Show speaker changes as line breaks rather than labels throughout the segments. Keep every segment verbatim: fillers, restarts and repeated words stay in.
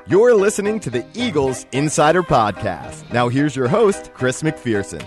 You're listening to the Eagles Insider Podcast. Now here's your host, Chris McPherson.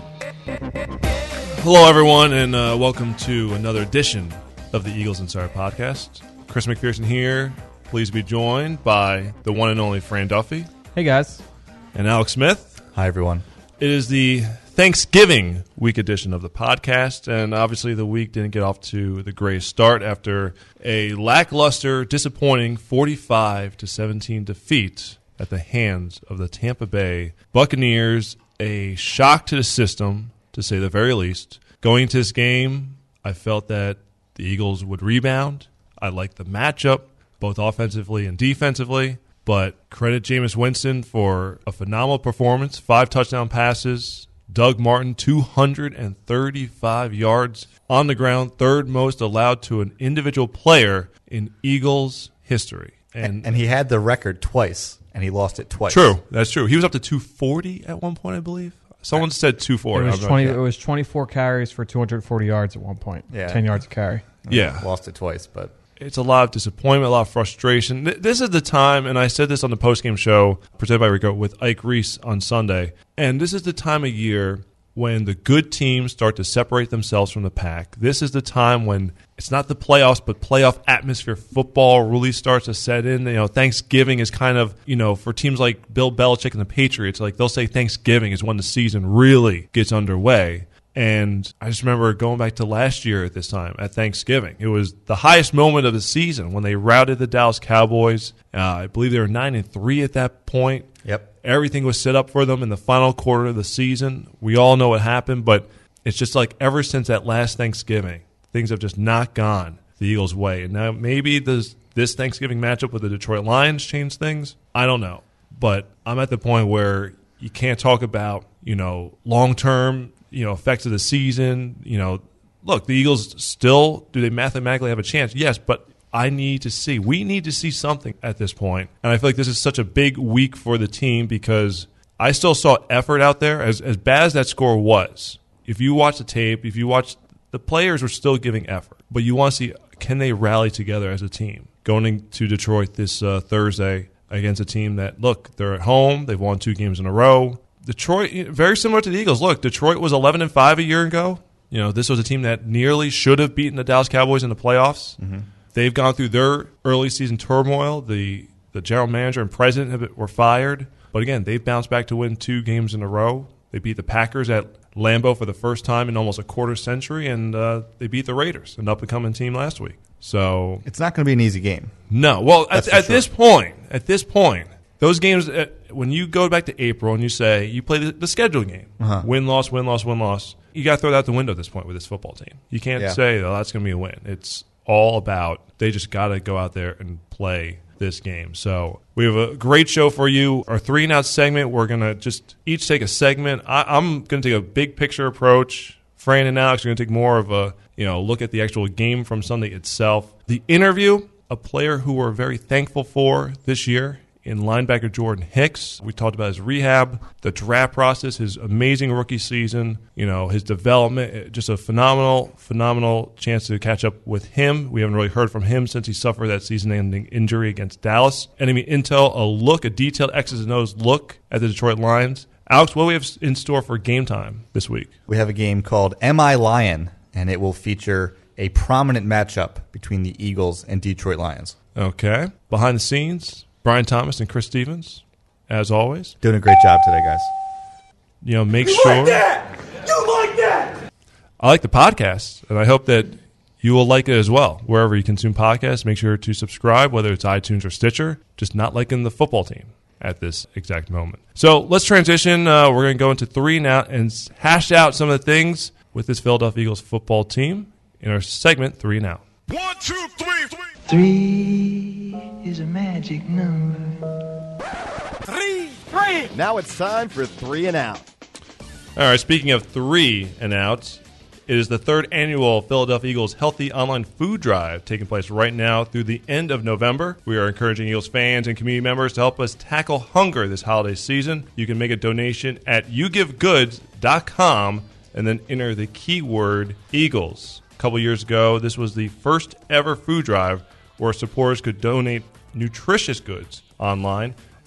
Hello, everyone, and uh, welcome to another edition of the Eagles Insider Podcast. Chris McPherson here. Pleased to be joined by the one and only Fran Duffy.
Hey, guys.
And Alex Smith.
Hi, everyone.
It is the Thanksgiving week edition of the podcast, and obviously the week didn't get off to the greatest start after a lackluster, disappointing forty-five to seventeen defeat at the hands of the Tampa Bay Buccaneers. A shock to the system, to say the very least. Going into this game, I felt that the Eagles would rebound. I liked the matchup, both offensively and defensively. But credit Jameis Winston for a phenomenal performance. Five touchdown passes. Doug Martin, two hundred thirty-five yards on the ground, third most allowed to an individual player in Eagles history.
And,
And,
and he had the record twice, and he lost it twice.
true, that's true. He was up to two forty at one point, I believe. Someone said two forty.
It was, twenty, it was twenty-four carries for two hundred forty yards at one point.
Yeah.
ten yards a carry.
Yeah.
Lost it twice, but...
It's a lot of disappointment, a lot of frustration. This is the time, and I said this on the postgame show presented by Rico with Ike Reese on Sunday, and this is the time of year when the good teams start to separate themselves from the pack. This is the time when it's not the playoffs, but playoff atmosphere football really starts to set in. You know, Thanksgiving is kind of, you know, for teams like Bill Belichick and the Patriots, like they'll say Thanksgiving is when the season really gets underway. And I just remember going back to last year at this time, at Thanksgiving. It was the highest moment of the season when they routed the Dallas Cowboys. Uh, I believe they were nine and three at that point.
Yep.
Everything was set up for them in the final quarter of the season. We all know what happened, but it's just like ever since that last Thanksgiving, things have just not gone the Eagles' way. And now maybe this, this Thanksgiving matchup with the Detroit Lions changed things. I don't know. But I'm at the point where you can't talk about, you know, long-term you know, effects of the season. You know, look, the Eagles still, do they mathematically have a chance? Yes, but I need to see. We need to see something at this point. And I feel like this is such a big week for the team because I still saw effort out there. As as bad as that score was, if you watch the tape, if you watch, the players were still giving effort. But you want to see, can they rally together as a team? Going into Detroit this uh, Thursday against a team that, look, they're at home. They've won two games in a row. Detroit, very similar to the Eagles. Look, Detroit was eleven and five a year ago. You know, this was a team that nearly should have beaten the Dallas Cowboys in the playoffs. Mm-hmm. They've gone through their early season turmoil. The the general manager and president have, were fired. But again, they've bounced back to win two games in a row. They beat the Packers at Lambeau for the first time in almost a quarter century, and uh, they beat the Raiders, an up-and-coming team last week. So
it's not going to be an easy game.
No. Well,
That's
at, at
sure.
this point, at this point, those games, uh, when you go back to April and you say, you play the, the schedule game,
Uh-huh.
win, loss, win, loss, win, loss, you got to throw that out the window at this point with this football team. You can't
Yeah.
say, oh, that's going to be a win. It's all about, they just got to go out there and play this game. So we have a great show for you. Our three and out segment, we're going to just each take a segment. I, I'm going to take a big picture approach. Fran and Alex are going to take more of a, you know, look at the actual game from Sunday itself. The interview, a player who we're very thankful for this year in linebacker Jordan Hicks. We talked about his rehab, the draft process, his amazing rookie season, you know, his development, just a phenomenal, phenomenal chance to catch up with him. We haven't really heard from him since he suffered that season-ending injury against Dallas. Enemy intel, a look, a detailed X's and O's look at the Detroit Lions. Alex, what do we have in store for game time this week?
We have a game called Am I Lion? And it will feature a prominent matchup between the Eagles and Detroit Lions.
Okay. Behind the scenes, Brian Thomas and Chris Stevens, as always.
Doing a great job today, guys.
You know, make
You
sure.
like that? You like that?
I like the podcast, and I hope that you will like it as well. Wherever you consume podcasts, make sure to subscribe, whether it's iTunes or Stitcher. Just not liking the football team at this exact moment. So let's transition. Uh, we're going to go into three now and hash out some of the things with this Philadelphia Eagles football team in our segment three and out.
One, two, three, three.
Three is a magic number.
Three, three.
Now it's time for three and out.
All right, speaking of three and outs, it is the third annual Philadelphia Eagles Healthy Online Food Drive taking place right now through the end of November. We are encouraging Eagles fans and community members to help us tackle hunger this holiday season. You can make a donation at you give goods dot com and then enter the keyword Eagles. A couple years ago, this was the first ever food drive where supporters could donate nutritious goods online.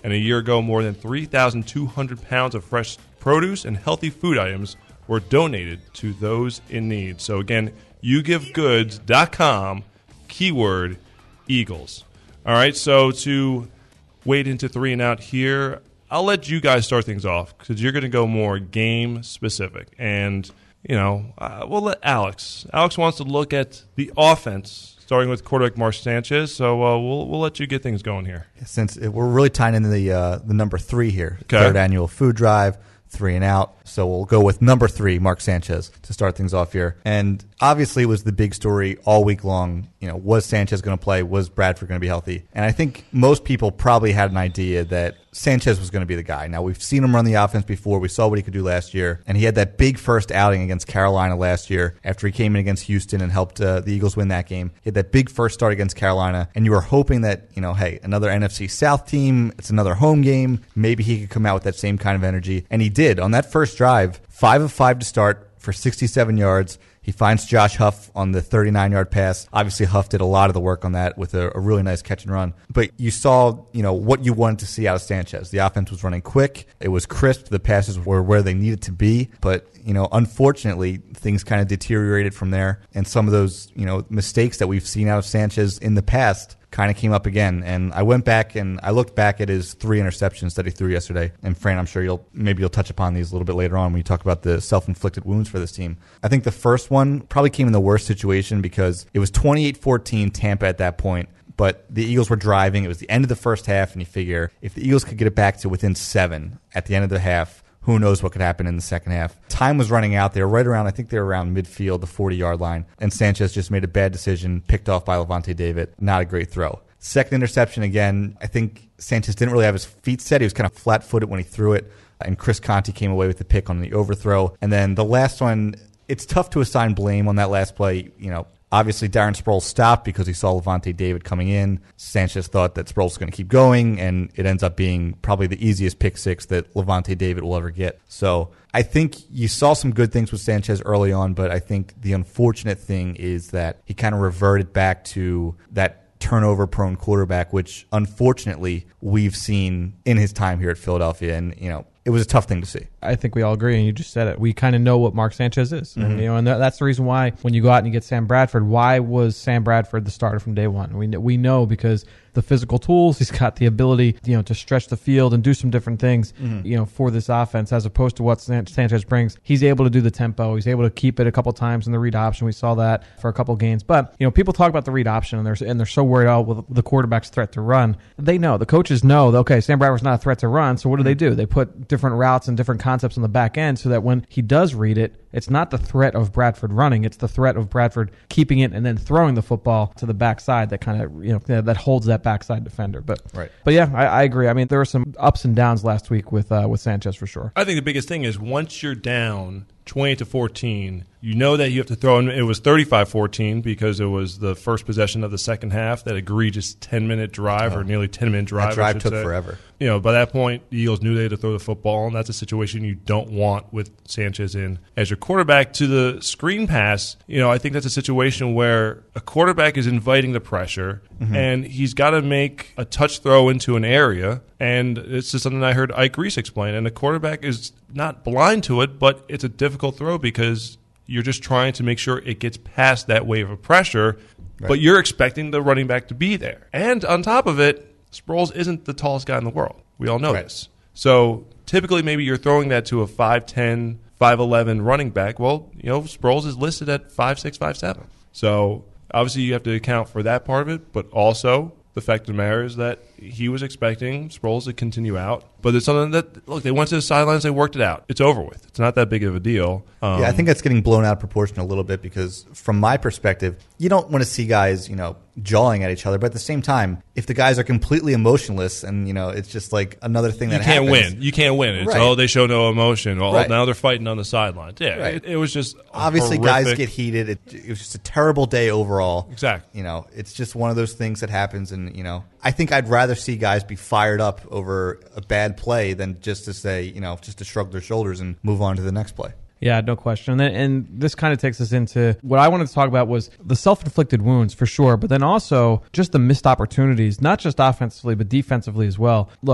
And a year ago, more than three thousand two hundred pounds of fresh produce and healthy food items were donated to those in need. So again, you give goods dot com, keyword Eagles. All right, so to wade into three and out here, I'll let you guys start things off because you're going to go more game specific. And, you know, uh, we'll let Alex. Alex wants to look at the offense, starting with quarterback Mark Sanchez. So uh, we'll we'll let you get things going here.
Since it, we're really tying into the uh, the number three here,
Okay.
third annual food drive, three and out. So we'll go with number three, Mark Sanchez, to start things off here. And obviously it was the big story all week long. You know, was Sanchez going to play? Was Bradford going to be healthy? And I think most people probably had an idea that Sanchez was going to be the guy. Now, we've seen him run the offense before. We saw what he could do last year. And he had that big first outing against Carolina last year after he came in against Houston and helped uh, the Eagles win that game. He had that big first start against Carolina. And you were hoping that, you know, hey, another N F C South team, it's another home game. Maybe he could come out with that same kind of energy. And he did. On that first drive, five of five to start for sixty-seven yards. He finds Josh Huff on the thirty-nine-yard pass. Obviously, Huff did a lot of the work on that with a, a really nice catch and run. But you saw, you know, what you wanted to see out of Sanchez. The offense was running quick. It was crisp. The passes were where they needed to be. But, you know, unfortunately, things kind of deteriorated from there. And some of those, you know, mistakes that we've seen out of Sanchez in the past kind of came up again. And I went back and I looked back at his three interceptions that he threw yesterday. And Fran, I'm sure you'll maybe you'll touch upon these a little bit later on when you talk about the self-inflicted wounds for this team. I think the first one probably came in the worst situation because it was twenty-eight fourteen Tampa at that point. But the Eagles were driving. It was the end of the first half, and you figure if the Eagles could get it back to within seven at the end of the half, who knows what could happen in the second half. Time was running out. They were right around, I think they were around midfield, the forty-yard line. And Sanchez just made a bad decision, picked off by Levante David. Not a great throw. Second interception, again, I think Sanchez didn't really have his feet set. He was kind of flat-footed when he threw it. And Chris Conte came away with the pick on the overthrow. And then the last one, it's tough to assign blame on that last play. You know, obviously Darren Sproles stopped because he saw Levante David coming in. Sanchez thought that Sproles was going to keep going, and it ends up being probably the easiest pick six that Levante David will ever get. So I think you saw some good things with Sanchez early on, but I think the unfortunate thing is that he kind of reverted back to that turnover-prone quarterback, which unfortunately we've seen in his time here at Philadelphia, and you know it was a tough thing to see.
I think we all agree, and you just said it. We kind of know what Mark Sanchez is, mm-hmm. and you know, and that's the reason why when you go out and you get Sam Bradford, why was Sam Bradford the starter from day one? We we know because the physical tools, he's got the ability, you know, to stretch the field and do some different things, mm-hmm. you know, for this offense as opposed to what Sanchez brings. He's able to do the tempo. He's able to keep it a couple times in the read option. We saw that for a couple games. But you know, people talk about the read option and they're and they're so worried out with the quarterback's threat to run. They know the coaches know that, okay, Sam Bradford's not a threat to run. So what do they do? They put different routes and different concepts on the back end so that when he does read it, it's not the threat of Bradford running. It's the threat of Bradford keeping it and then throwing the football to the backside that kind of, you know, that holds that backside defender. But
right.
but yeah, I, I agree. I mean, there were some ups and downs last week with uh, with Sanchez for sure.
I think the biggest thing is once you're down twenty to fourteen, you know that you have to throw in. It was thirty-five fourteen because it was the first possession of the second half, that egregious ten-minute drive oh. or nearly ten-minute drive.
That drive took
say.
forever.
You know, by that point, the Eagles knew they had to throw the football, and that's a situation you don't want with Sanchez in as your quarterback. To the screen pass, you know, I think that's a situation where a quarterback is inviting the pressure, mm-hmm. and he's got to make a touch throw into an area, and it's just something I heard Ike Reese explain, and the quarterback is not blind to it, but it's a difficult throw because you're just trying to make sure it gets past that wave of pressure, right. but you're expecting the running back to be there. And on top of it, Sproles isn't the tallest guy in the world. We all know right. this. So typically maybe you're throwing that to a five ten, five eleven running back. Well, you know, Sproles is listed at five six, five seven. So obviously you have to account for that part of it, but also the fact of the matter is that he was expecting Sproles to continue out. But it's something that, look, they went to the sidelines, they worked it out. It's over with. It's not that big of a deal. Um,
yeah, I think that's getting blown out of proportion a little bit because from my perspective, you don't want to see guys, you know, jawing at each other. But at the same time, if the guys are completely emotionless and, you know, it's just like another thing that happens.
You can't win. You can't win. It's,
right.
oh, they show no emotion. Well,
right.
now they're fighting on the sidelines. Yeah,
right.
it, it was just
obviously
horrific.
Guys get heated. It, it was just a terrible day overall.
Exactly.
You know, it's just one of those things that happens. And, you know, I think I'd rather see guys be fired up over a bad play than just to say, you know, just to shrug their shoulders and move on to the next play.
Yeah, no question. And, and this kind of takes us into what I wanted to talk about was the self-inflicted wounds for sure, but then also just the missed opportunities, not just offensively, but defensively as well. Look,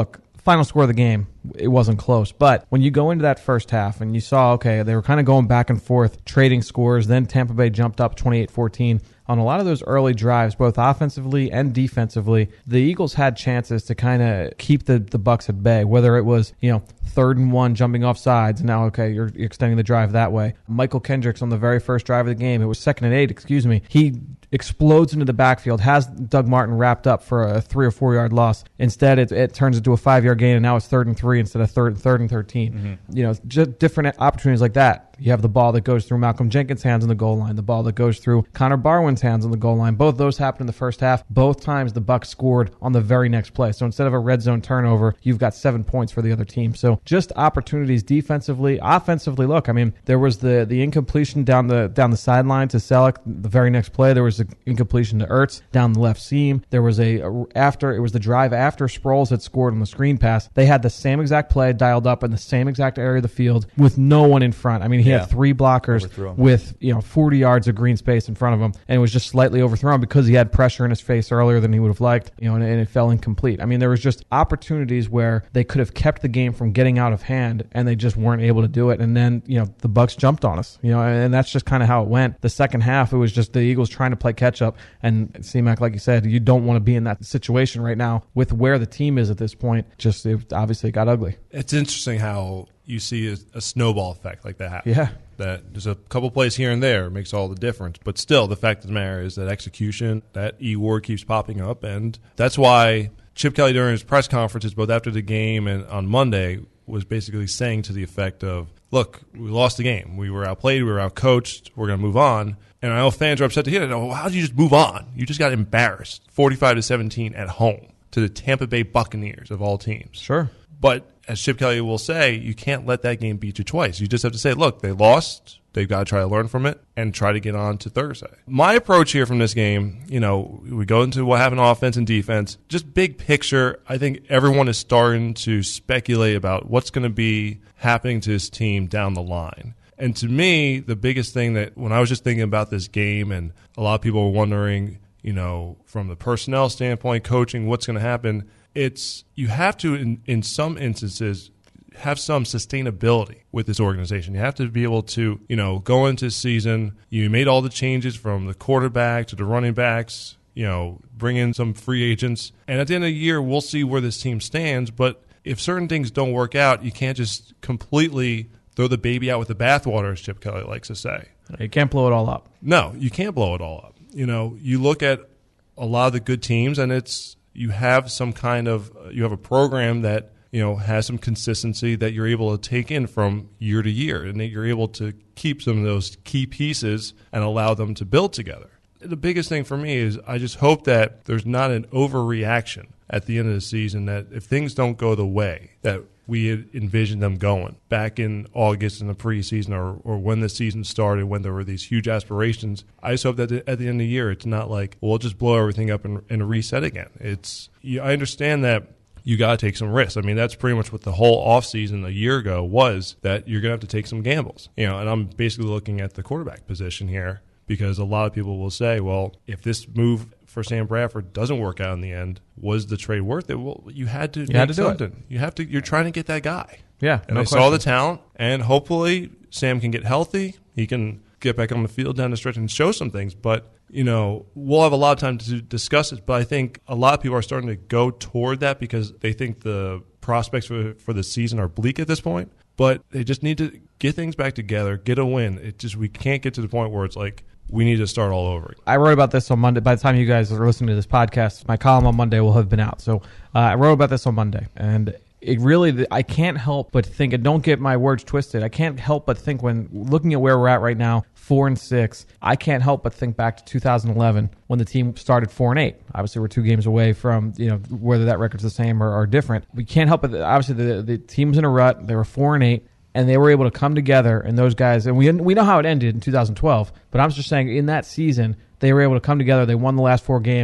final score of the game, it wasn't close. But when you go into that first half and you saw, okay, they were kind of going back and forth, trading scores, then Tampa Bay jumped up twenty-eight fourteen. On a lot of those early drives, both offensively and defensively, the Eagles had chances to kind of keep the, the Bucs at bay, whether it was, you know, third and one jumping off sides, and now, okay, you're, you're extending the drive that way. Michael Kendricks on the very first drive of the game, it was second and eight, excuse me, he explodes into the backfield, has Doug Martin wrapped up for a three or four yard loss. Instead, it, it turns into a five yard gain, and now it's third and three instead of third, third and thirteen. Mm-hmm. You know, just different opportunities like that. You have the ball that goes through Malcolm Jenkins' hands on the goal line, the ball that goes through Connor Barwin's hands on the goal line. Both those happened in the first half. Both times the Bucs scored on the very next play. So instead of a red zone turnover, you've got seven points for the other team. So just opportunities defensively, offensively. Look, I mean, there was the the incompletion down the down the sideline to Selleck. The very next play, there was an incompletion to Ertz down the left seam. There was a after it was the drive after Sproles had scored on the screen pass. They had the same exact play dialed up in the same exact area of the field with no one in front. I mean, he
yeah.
had three blockers with, you know, forty yards of green space in front of him, and it was just slightly overthrown because he had pressure in his face earlier than he would have liked, you know, and, and it fell incomplete. I mean, there was just opportunities where they could have kept the game from getting out of hand, and they just weren't able to do it. And then, you know, the Bucs jumped on us, you know, and that's just kind of how it went. The second half, it was just the Eagles trying to play catch up, and C-Mac, like you said, you don't want to be in that situation right now with where the team is at this point. Just it obviously got ugly.
It's interesting how you see a, a snowball effect like that happen.
Yeah.
That there's a couple plays here and there makes all the difference. But still, the fact of the matter is that execution, that E word keeps popping up. And that's why Chip Kelly during his press conferences, both after the game and on Monday, was basically saying to the effect of, look, we lost the game. We were outplayed. We were outcoached. We're going to move on. And I know fans are upset to hear that. Well, how did you just move on? You just got embarrassed, forty-five to seventeen at home to the Tampa Bay Buccaneers of all teams.
Sure.
But as Chip Kelly will say, you can't let that game beat you twice. You just have to say, look, they lost. They've got to try to learn from it and try to get on to Thursday. My approach here from this game, you know, we go into what happened on offense and defense. Just big picture, I think everyone is starting to speculate about what's going to be happening to this team down the line. And to me, the biggest thing that when I was just thinking about this game, and a lot of people were wondering, you know, from the personnel standpoint, coaching, what's going to happen, it's you have to, in, in some instances, have some sustainability with this organization. You have to be able to, you know, go into the season. You made all the changes from the quarterback to the running backs, you know, bring in some free agents. And at the end of the year, we'll see where this team stands. But if certain things don't work out, you can't just completely throw the baby out with the bathwater, as Chip Kelly likes to say.
You can't blow it all up.
No, you can't blow it all up. You know, you look at a lot of the good teams, and it's you have some kind of you have a program that, you know, has some consistency that you're able to take in from year to year, and that you're able to keep some of those key pieces and allow them to build together. The biggest thing for me is I just hope that there's not an overreaction at the end of the season, that if things don't go the way that we had envisioned them going back in August in the preseason, or, or when the season started, when there were these huge aspirations. I just hope that at the end of the year, it's not like, well, we'll just blow everything up and, and reset again. It's I understand that you got to take some risks. I mean, that's pretty much what the whole offseason a year ago was, that you're going to have to take some gambles. You know, and I'm basically looking at the quarterback position here, because a lot of people will say, well, if this move for Sam Bradford doesn't work out in the end, was the trade worth it? Well, you had to
you
make
had to do
something.
It.
You have to. You're trying to get that guy.
Yeah,
and
no
I
question.
saw the talent, and hopefully Sam can get healthy. He can get back on the field down the stretch and show some things. But, you know, we'll have a lot of time to discuss it. But I think a lot of people are starting to go toward that because they think the prospects for for the season are bleak at this point. But they just need to get things back together, get a win. It just we can't get to the point where it's like, we need to start all over again.
I wrote about this on Monday. By the time you guys are listening to this podcast, my column on Monday will have been out. So uh, I wrote about this on Monday. And it really, I can't help but think, and don't get my words twisted, I can't help but think when looking at where we're at right now, four and six, I can't help but think back to two thousand eleven when the team started four and eight. Obviously, we're two games away from, you know, whether that record's the same or, or different. We can't help but, obviously, the, the team was in a rut. They were four and eight. And they were able to come together, and those guys, and we we know how it ended in two thousand twelve, but I'm just saying in that season, they were able to come together. They won the last four games.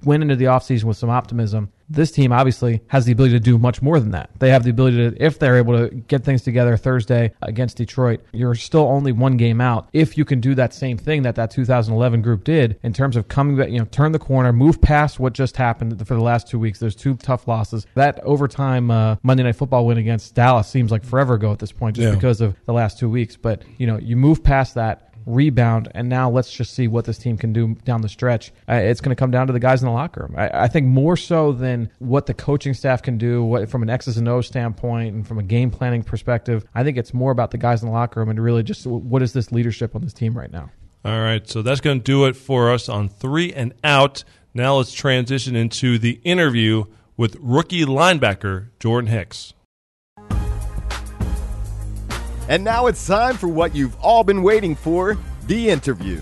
went into the offseason with some optimism. This team obviously has the ability to do much more than that. They have the ability to, if they're able to get things together Thursday against Detroit, you're still only one game out. If you can do that same thing that that two thousand eleven group did in terms of coming back, you know, turn the corner, move past what just happened for the last two weeks. There's two tough losses. That overtime uh, Monday Night Football win against Dallas seems like forever ago at this point, just
Yeah.
because of the last two weeks. But, you know, you move past that, rebound, and now let's just see what this team can do down the stretch. Uh, it's going to come down to the guys in the locker room. I, I think more so than what the coaching staff can do, what from an X's and O's standpoint and from a game planning perspective. I think it's more about the guys in the locker room and really just what is this leadership on this team right now.
All right, so that's going to do it for us on Three and Out. Now let's transition into the interview with rookie linebacker Jordan Hicks.
And now it's time for what you've all been waiting for, the interview.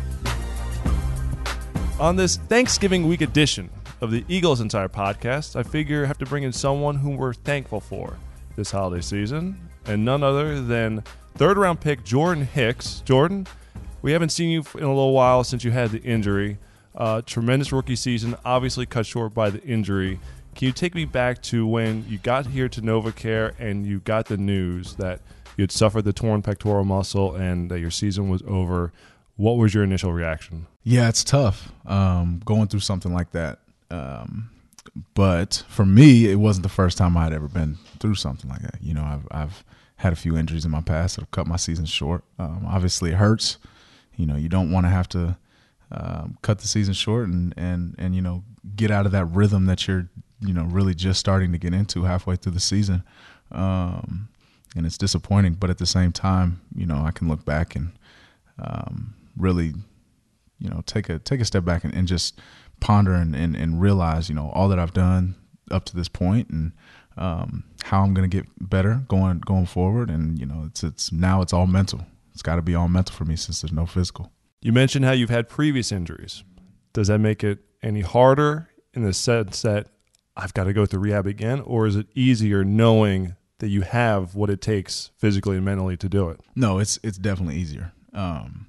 On this Thanksgiving week edition of the Eagles Insider Podcast, I figure I have to bring in someone whom we're thankful for this holiday season, and none other than third-round pick Jordan Hicks. Jordan, we haven't seen you in a little while since you had the injury. Uh, tremendous rookie season, obviously cut short by the injury. Can you take me back to when you got here to NovaCare and you got the news that you had suffered the torn pectoral muscle and that your season was over? What was your initial reaction?
Yeah, it's tough um, going through something like that. Um, but for me, it wasn't the first time I'd ever been through something like that. You know, I've, I've had a few injuries in my past that have cut my season short. Um, obviously, it hurts. You know, you don't want to have to um, cut the season short and, and, and, you know, get out of that rhythm that you're, you know, really just starting to get into halfway through the season. Um, and it's disappointing, but at the same time, you know, I can look back and um, really, you know, take a take a step back and, and just ponder and, and, and realize, you know, all that I've done up to this point and um, how I'm going to get better going going forward. And, you know, it's it's now it's all mental. It's got to be all mental for me since there's no physical.
You mentioned how you've had previous injuries. Does that make it any harder in the sense that I've got to go through rehab again, or is it easier knowing that you have what it takes physically and mentally to do it?
No, it's it's definitely easier. Um,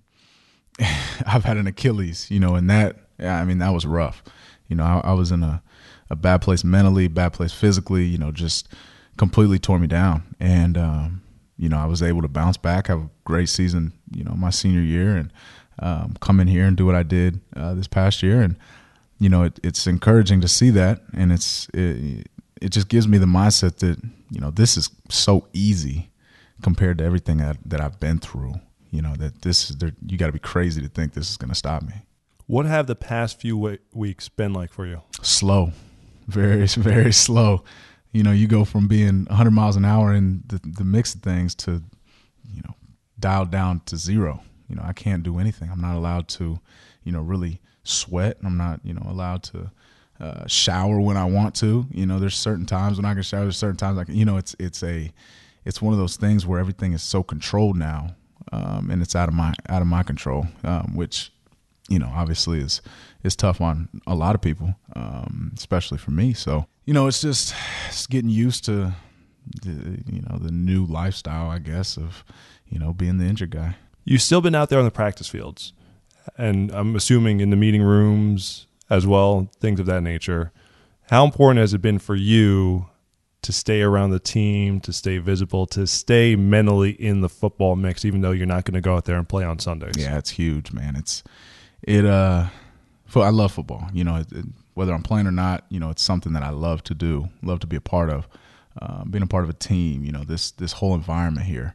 I've had an Achilles, you know, and that, yeah, I mean, that was rough. You know, I, I was in a, a bad place mentally, bad place physically, you know, just completely tore me down. And, um, you know, I was able to bounce back, have a great season, you know, my senior year, and um, come in here and do what I did uh, this past year. And, you know, it, it's encouraging to see that. And it's it, it just gives me the mindset that, you know, this is so easy compared to everything that, that I've been through. You know, that this is, you got to be crazy to think this is going to stop me.
What have the past few w- weeks been like for you?
Slow, very, very slow. You know, you go from being one hundred miles an hour in the, the mix of things to, you know, dialed down to zero. You know, I can't do anything. I'm not allowed to, you know, really sweat. I'm not, you know, allowed to uh, shower when I want to. You know, there's certain times when I can shower. There's certain times I can, you know, it's it's a, it's one of those things where everything is so controlled now. Um, and it's out of my out of my control, um, which, you know, obviously is is tough on a lot of people, um, especially for me. So, you know, it's just it's getting used to, the, you know, the new lifestyle, I guess, of, you know, being the injured guy.
You've still been out there on the practice fields, and I'm assuming in the meeting rooms as well, things of that nature. How important has it been for you to stay around the team, to stay visible, to stay mentally in the football mix, even though you're not going to go out there and play on Sundays?
Yeah, it's huge, man. It's it. Uh, I love football. You know, it, it, whether I'm playing or not, you know, it's something that I love to do, love to be a part of. Uh, being a part of a team, you know, this this whole environment here,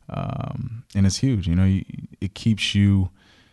um, and it's huge. You know, you, it keeps you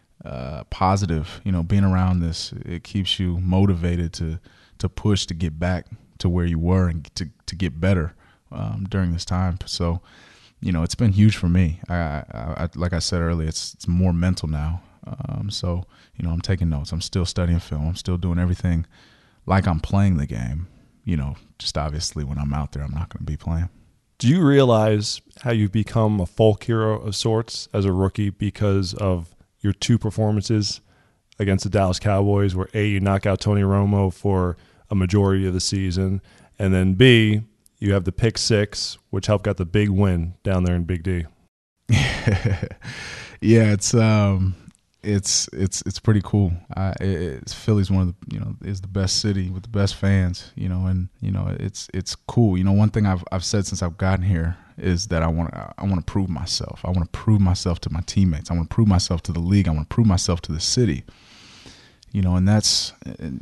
uh, positive. You know, being around this, it keeps you motivated to to push to get back to where you were and to to get better um, during this time. So, you know, it's been huge for me. I, I, I like I said earlier, it's it's more mental now. Um, so, you know, I'm taking notes. I'm still studying film. I'm still doing everything like I'm playing the game. You know, just obviously when I'm out there, I'm not going to be playing.
Do you realize how you've become a folk hero of sorts as a rookie because of your two performances against the Dallas Cowboys, where A, you knock out Tony Romo for a majority of the season, and then B, you have the pick six, which helped got the big win down there in Big D.
Yeah, it's um, it's it's it's pretty cool. I, it, it's Philly's one of the you know is the best city with the best fans. You know, and you know it's it's cool. You know, one thing I've I've said since I've gotten here is that I want I want to prove myself. I want to prove myself to my teammates. I want to prove myself to the league. I want to prove myself to the city. You know, and that's,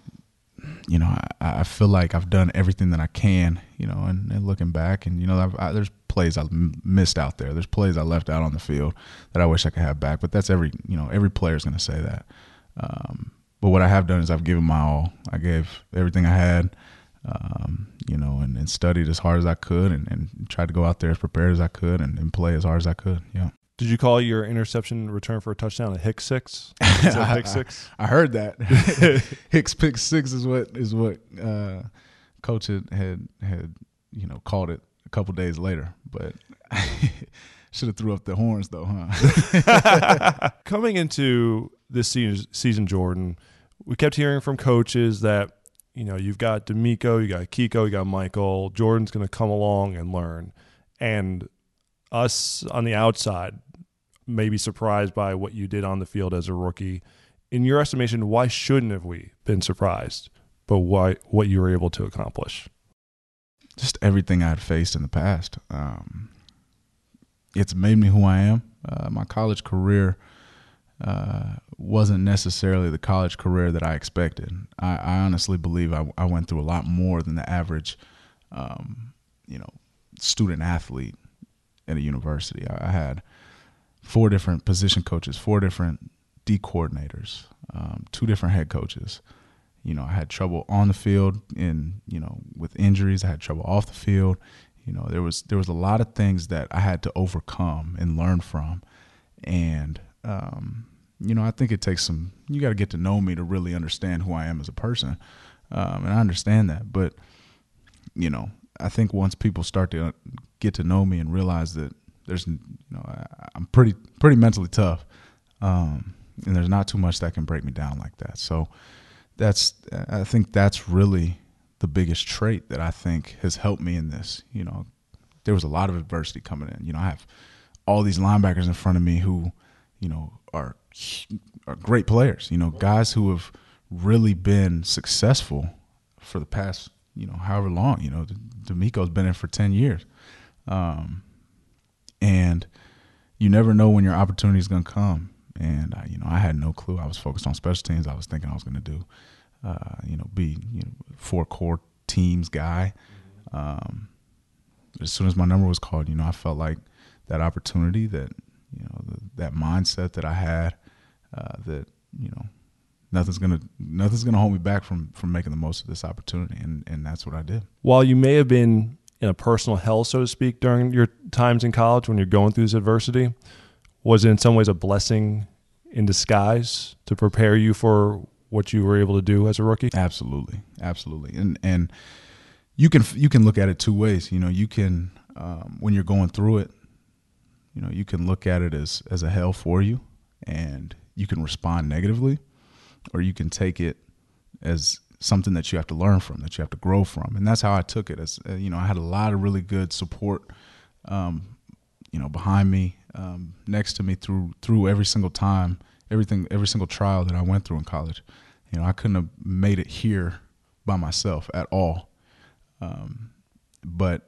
you know, I, I feel like I've done everything that I can. You know, and, and looking back, and you know, I've, I, there's plays I missed out there. There's plays I left out on the field that I wish I could have back. But that's every, you know, every player is going to say that. Um, but what I have done is I've given my all. I gave everything I had. Um, you know, and, and studied as hard as I could, and, and tried to go out there as prepared as I could, and, and play as hard as I could. Yeah.
Did you call your interception return for a touchdown a Hick six? Is that Hick six?
I, I heard that. Hicks pick six is what is what uh, coach had, had had you know called it a couple days later, but should have threw up the horns though, huh?
Coming into this season, season, Jordan, we kept hearing from coaches that you know you've got D'Amico, you got Kiko, you got Michael. Jordan's going to come along and learn, and us on the outside may be surprised by what you did on the field as a rookie. In your estimation, why shouldn't have we been surprised but why what you were able to accomplish?
Just everything I had faced in the past. Um, it's made me who I am. Uh, my college career uh, wasn't necessarily the college career that I expected. I, I honestly believe I, I went through a lot more than the average, um, you know, student athlete at a university. I, I had four different position coaches, four different D coordinators, um, two different head coaches. You know, I had trouble on the field in, you know, with injuries. I had trouble off the field. You know, there was there was a lot of things that I had to overcome and learn from. And, um, you know, I think it takes some – you got to get to know me to really understand who I am as a person. Um, and I understand that. But, you know, I think once people start to get to know me and realize that there's, you know, I, I'm pretty pretty mentally tough, um, and there's not too much that can break me down like that. So that's I think that's really the biggest trait that I think has helped me in this. You know, there was a lot of adversity coming in. You know, I have all these linebackers in front of me who, you know, are are great players. You know, guys who have really been successful for the past, you know, however long. You know, D'Amico's been in for ten years. Um, and you never know when your opportunity is going to come. And, uh, you know, I had no clue. I was focused on special teams. I was thinking I was going to do, uh, you know, be, you know, four core teams guy. Um, as soon as my number was called, you know, I felt like that opportunity, that, you know, the, that mindset that I had, uh, that, you know, nothing's going to, nothing's going to hold me back from, from making the most of this opportunity. And, and that's what I did.
While you may have been in a personal hell, so to speak, during your times in college when you're going through this adversity, was it in some ways a blessing in disguise to prepare you for what you were able to do as a rookie?
Absolutely. Absolutely. And and you can you can look at it two ways. You know, you can, um, when you're going through it, you know, you can look at it as, as a hell for you and you can respond negatively, or you can take it as something that you have to learn from, that you have to grow from. And that's how I took it. As uh, you know, I had a lot of really good support, um, you know, behind me, um, next to me through through every single time, everything, every single trial that I went through in college. You know, I couldn't have made it here by myself at all. Um, but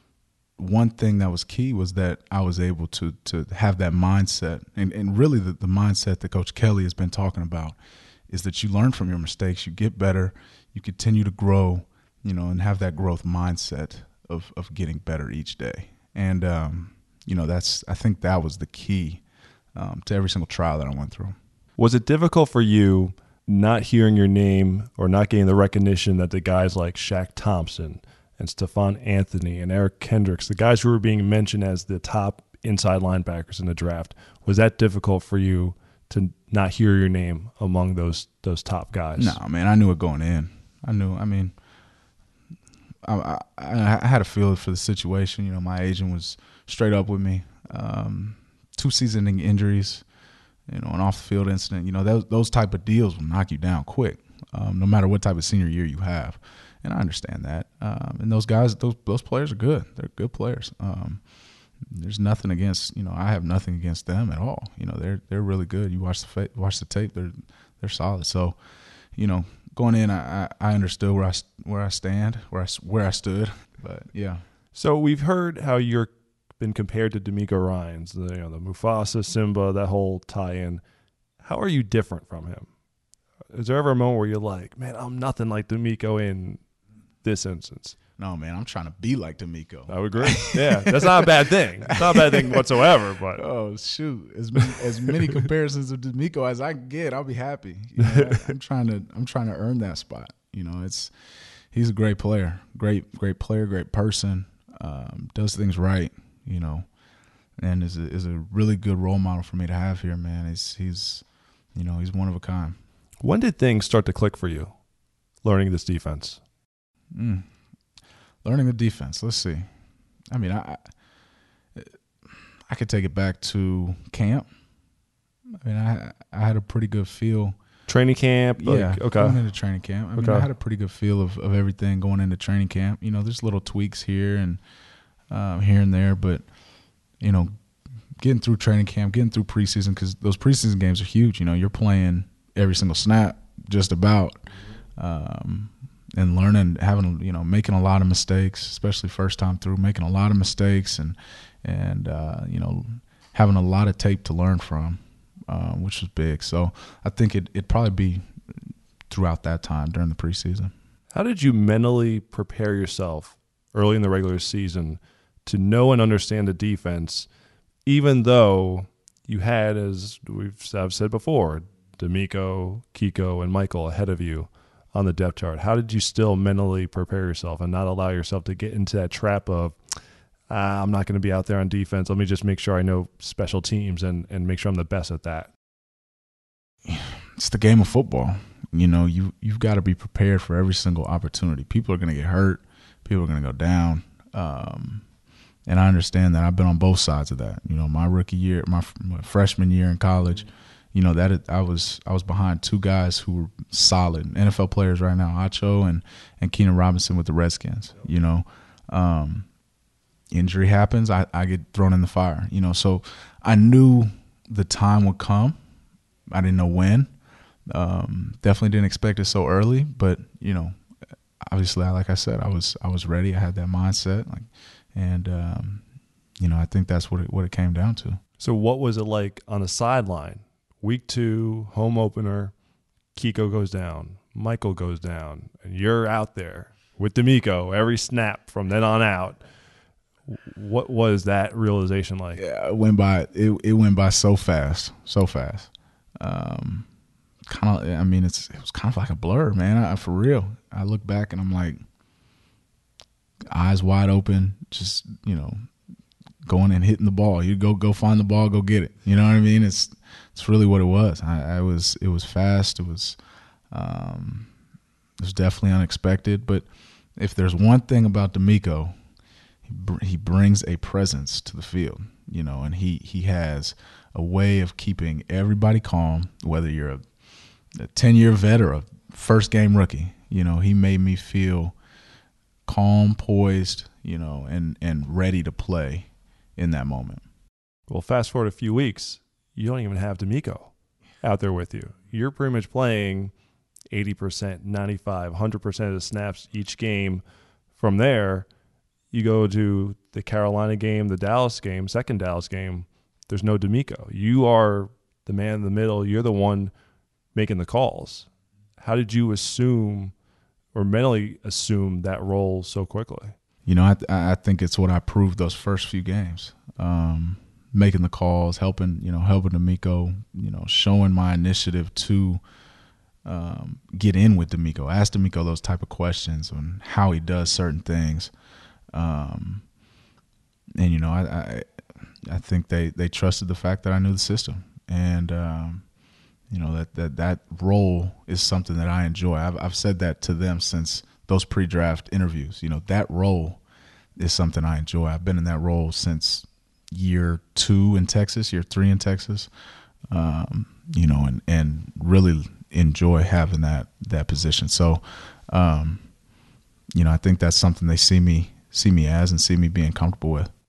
one thing that was key was that I was able to to have that mindset, and, and really the, the mindset that Coach Kelly has been talking about, is that you learn from your mistakes, you get better, you continue to grow, you know, and have that growth mindset of, of getting better each day. And, um, you know, that's, I think that was the key um, to every single trial that I went through.
Was it difficult for you not hearing your name or not getting the recognition that the guys like Shaq Thompson and Stephon Anthony and Eric Kendricks, the guys who were being mentioned as the top inside linebackers in the draft, was that difficult for you to not hear your name among those those top guys?
No, man, I knew it going in. I knew. I mean, I, I, I had a feel for the situation. You know, my agent was straight up with me. Um, two seasoning injuries, you know, an off the field incident. You know, those those type of deals will knock you down quick, um, no matter what type of senior year you have. And I understand that. Um, and those guys, those those players are good. They're good players. Um, there's nothing against, you know, I have nothing against them at all. You know, they're they're really good. You watch the fa- watch the tape, they're they're solid. So, you know, going in, I, I understood where I where I stand, where I where I stood. But yeah.
So we've heard how you're been compared to D'Amico Ryans, the, you know, the Mufasa, Simba, that whole tie-in. How are you different from him? Is there ever a moment where you're like, man, I'm nothing like D'Amico in this instance?
No, man, I'm trying to be like D'Amico.
I would agree. Yeah, that's not a bad thing. It's not a bad thing whatsoever. But
oh shoot, as many, as many comparisons of D'Amico as I can get, I'll be happy. You know, I, I'm trying to I'm trying to earn that spot. You know, it's he's a great player, great great player, great person, um, does things right. You know, and is a, is a really good role model for me to have here, man. He's he's you know he's one of a kind.
When did things start to click for you, learning this defense?
Mm. Learning the defense. Let's see. I mean, I I could take it back to camp. I mean, I I had a pretty good feel.
Training camp? Like,
yeah,
okay.
Going into training camp. I mean,
Okay.
I had a pretty good feel of, of everything going into training camp. You know, there's little tweaks here and um, here and there, but, you know, getting through training camp, getting through preseason, because those preseason games are huge. You know, you're playing every single snap just about. Um And learning, having, you know, making a lot of mistakes, especially first time through, making a lot of mistakes and, and uh, you know, having a lot of tape to learn from, uh, which was big. So I think it, it'd probably be throughout that time during the preseason.
How did you mentally prepare yourself early in the regular season to know and understand the defense, even though you had, as we've I've said before, D'Amico, Kiko, and Michael ahead of you on the depth chart? How did you still mentally prepare yourself and not allow yourself to get into that trap of, ah, I'm not going to be out there on defense. Let me just make sure I know special teams and, and make sure I'm the best at that.
It's the game of football. You know, you, you've got to be prepared for every single opportunity. People are going to get hurt. People are going to go down. Um, and I understand that. I've been on both sides of that. You know, my rookie year, my, my freshman year in college, you know, that it, I was I was behind two guys who were solid N F L players right now, Acho and, and Keenan Robinson with the Redskins. You know, um, injury happens, I, I get thrown in the fire. You know, so I knew the time would come. I didn't know when. Um, definitely didn't expect it so early, but you know, obviously, like I said, I was I was ready. I had that mindset, like, and um, you know, I think that's what it, what it came down to.
So what was it like on the sideline? Week two, home opener, Kiko goes down, Michael goes down, and you're out there with D'Amico every snap from then on out. What was that realization like?
Yeah, it went by. It it went by so fast, so fast. Um, kind of. I mean, it's it was kind of like a blur, man. I, for real. I look back and I'm like, eyes wide open, just you know, going and hitting the ball. You go go find the ball, go get it. You know what I mean? It's It's really what it was. I, I was. It was fast. It was. Um, it was definitely unexpected. But if there's one thing about D'Amico, he, br- he brings a presence to the field. You know, and he he has a way of keeping everybody calm. Whether you're a, a ten-year vet or a first-game rookie, you know, he made me feel calm, poised, you know, and and ready to play in that moment.
Well, fast forward a few weeks. You don't even have D'Amico out there with you. You're pretty much playing eighty percent, ninety-five, one hundred percent of the snaps each game. From there, you go to the Carolina game, the Dallas game, second Dallas game. There's no D'Amico. You are the man in the middle. You're the one making the calls. How did you assume or mentally assume that role so quickly?
You know, I, th- I think it's what I proved those first few games. Um, making the calls, helping, you know, helping D'Amico, you know, showing my initiative to um, get in with D'Amico, ask D'Amico those type of questions on how he does certain things. Um, and, you know, I, I I think they, they trusted the fact that I knew the system. And, um, you know, that, that that role is something that I enjoy. I've, I've said that to them since those pre-draft interviews. You know, that role is something I enjoy. I've been in that role since year two in Texas, year three in Texas, um, you know, and, and really enjoy having that that position. So, um, you know, I think that's something they see me see me as and see me being comfortable with.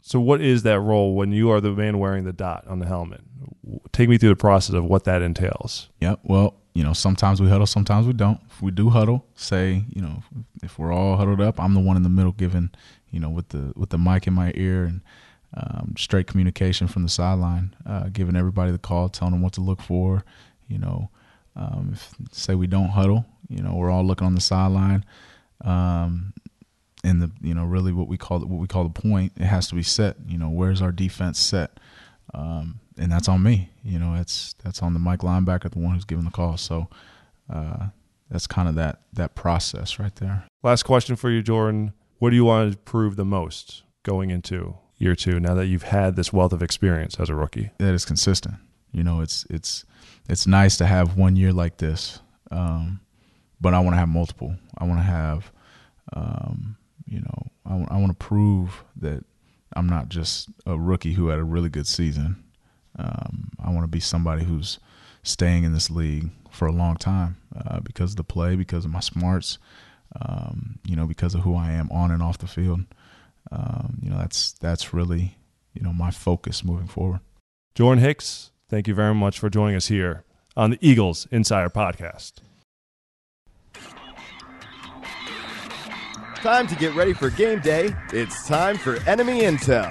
So what is that role when you are the man wearing the dot on the helmet? Take me through the process of what that entails.
Yeah, well, you know, sometimes we huddle, sometimes we don't. If we do huddle, say, you know, if we're all huddled up, I'm the one in the middle giving, you know, with the with the mic in my ear and um, straight communication from the sideline, uh, giving everybody the call, telling them what to look for. You know, um, if say we don't huddle, you know, we're all looking on the sideline. Um, and the you know really what we call what we call the point, it has to be set. You know, where's our defense set? Um, and that's on me. You know, it's that's on the Mike linebacker, the one who's giving the call. So uh, that's kind of that that process right there.
Last question for you, Jordan. What do you want to prove the most going into year two now that you've had this wealth of experience as a rookie?
That is consistent. You know, it's it's it's nice to have one year like this, um, but I want to have multiple. I want to have, um, you know, I, I want to prove that I'm not just a rookie who had a really good season. Um, I want to be somebody who's staying in this league for a long time uh, because of the play, because of my smarts, um, you know, because of who I am on and off the field. Um, you know, that's that's really, you know, my focus moving forward.
Jordan Hicks, thank you very much for joining us here on the Eagles Insider Podcast.
Time to get ready for game day. It's time for Enemy Intel.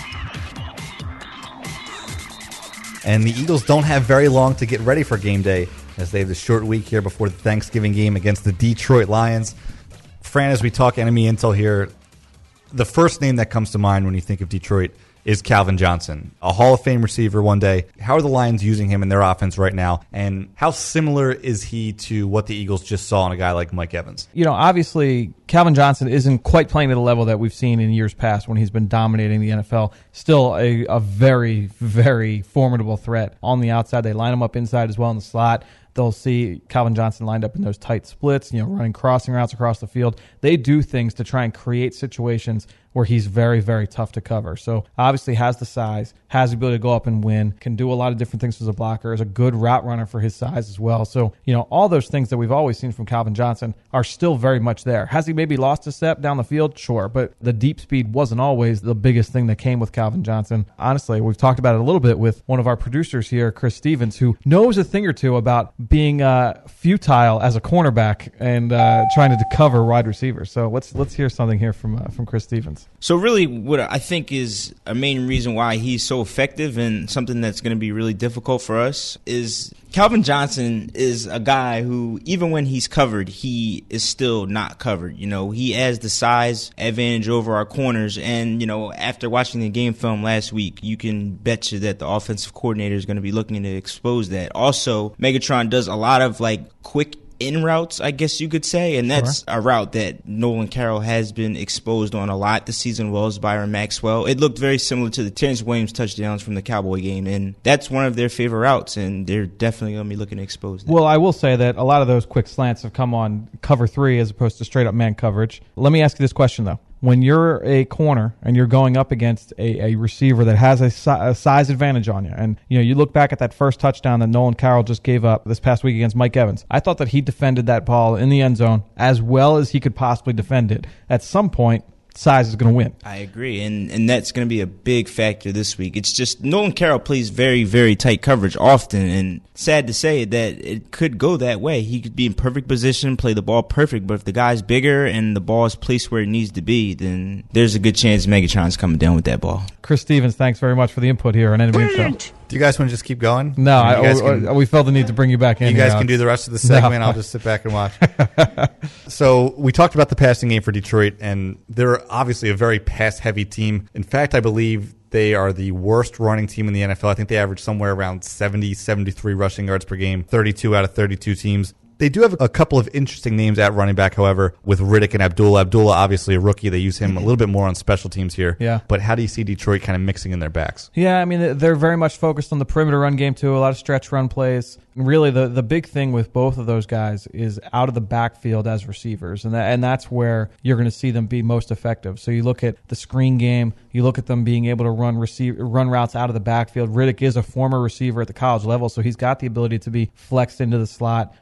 And the Eagles don't have very long to get ready for game day as they have the short week here before the Thanksgiving game against the Detroit Lions. Fran, as we talk enemy intel here, the first name that comes to mind when you think of Detroit is Calvin Johnson, a Hall of Fame receiver one day. How are the Lions using him in their offense right now? And how similar is he to what the Eagles just saw in a guy like Mike Evans?
You know, obviously, Calvin Johnson isn't quite playing at a level that we've seen in years past when he's been dominating the N F L. Still a, a very, very formidable threat on the outside. They line him up inside as well in the slot. They'll see Calvin Johnson lined up in those tight splits, you know, running crossing routes across the field. They do things to try and create situations where he's very, very tough to cover. So obviously has the size, has the ability to go up and win, can do a lot of different things as a blocker, is a good route runner for his size as well. So, you know, all those things that we've always seen from Calvin Johnson are still very much there. Has he maybe lost a step down the field? Sure. But the deep speed wasn't always the biggest thing that came with Calvin Johnson. Honestly, we've talked about it a little bit with one of our producers here, Chris Stevens, who knows a thing or two about being uh, futile as a cornerback and uh, trying to cover wide receivers. So let's let's hear something here from uh, from Chris Stevens.
So really what I think is a main reason why he's so effective and something that's going to be really difficult for us is Calvin Johnson is a guy who, even when he's covered, he is still not covered. You know, he has the size advantage over our corners. And, you know, after watching the game film last week, you can bet you that the offensive coordinator is going to be looking to expose that. Also, Megatron does a lot of, like, quick in routes, I guess you could say, and that's sure. a route that Nolan Carroll has been exposed on a lot this season, well as Byron Maxwell. It looked very similar to the Terrence Williams touchdowns from the Cowboy game, and that's one of their favorite routes, and they're definitely going to be looking to expose that.
Well, I will say that a lot of those quick slants have come on cover three as opposed to straight up man coverage. Let me ask you this question, though. When you're a corner and you're going up against a, a receiver that has a, si- a size advantage on you, and you know you look back at that first touchdown that Nolan Carroll just gave up this past week against Mike Evans, I thought that he defended that ball in the end zone as well as he could possibly defend it. At some point, size is going to win.
I agree, and and that's going to be a big factor this week. It's just Nolan Carroll plays very, very tight coverage often, and sad to say that it could go that way. He could be in perfect position, play the ball perfect, but if the guy's bigger and the ball is placed where it needs to be, then there's a good chance Megatron's coming down with that ball.
Chris Stevens, thanks very much for the input here on Enemy Intel.
Do you guys want to just keep going?
No, I,
I, can,
we felt the need to bring you back in.
You guys
here,
can do the rest of the segment. No. I'll just sit back and watch. So we talked about the passing game for Detroit, and they're obviously a very pass-heavy team. In fact, I believe they are the worst running team in the N F L. I think they average somewhere around seventy, seventy-three rushing yards per game, thirty-two out of thirty-two teams. They do have a couple of interesting names at running back, however, with Riddick and Abdullah. Abdullah, obviously a rookie. They use him a little bit more on special teams here.
Yeah.
But how do you see Detroit kind of mixing in their backs?
Yeah, I mean, they're very much focused on the perimeter run game, too. A lot of stretch run plays. And really, the, the big thing with both of those guys is out of the backfield as receivers. And, that, and that's where you're going to see them be most effective. So you look at the screen game. You look at them being able to run receive, run routes out of the backfield. Riddick is a former receiver at the college level, so he's got the ability to be flexed into the slot, flexed